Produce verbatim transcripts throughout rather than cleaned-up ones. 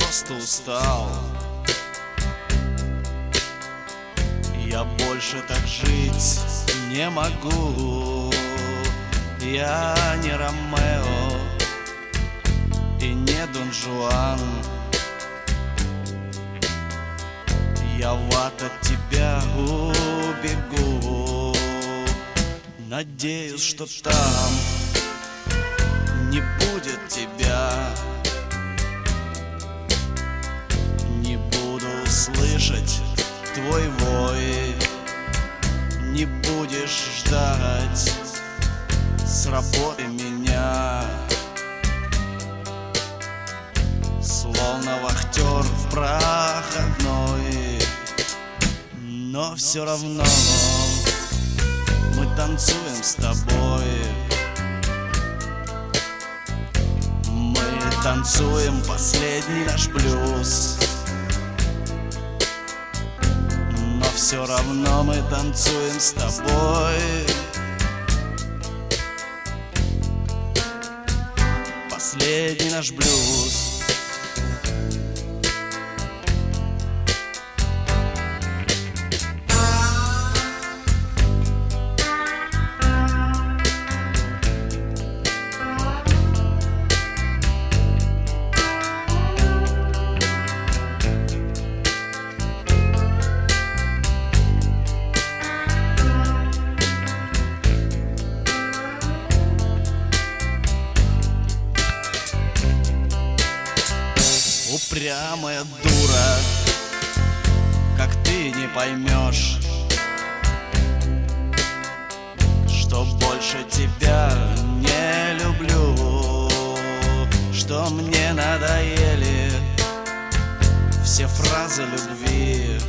просто устал. Я больше так жить не могу. Я не Ромео и не Дон Жуан. Я в ад от тебя убегу. Надеюсь, что там не будет тебя. Не буду слышать твой вой. Не будешь ждать с работы меня. Словно вахтер в проходной. Но все равно мы танцуем с тобой. Мы танцуем последний наш блюз. Но все равно мы танцуем с тобой. Последний наш блюз. Упрямая дура, как ты не поймешь, что больше тебя не люблю, что мне надоели все фразы любви,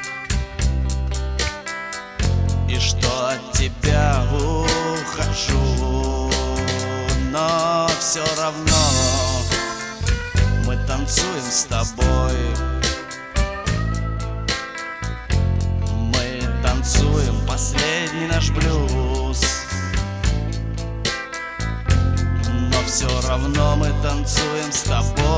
и что от тебя ухожу. Но все равно мы танцуем с тобой. Мы танцуем последний наш блюз. Но все равно мы танцуем с тобой.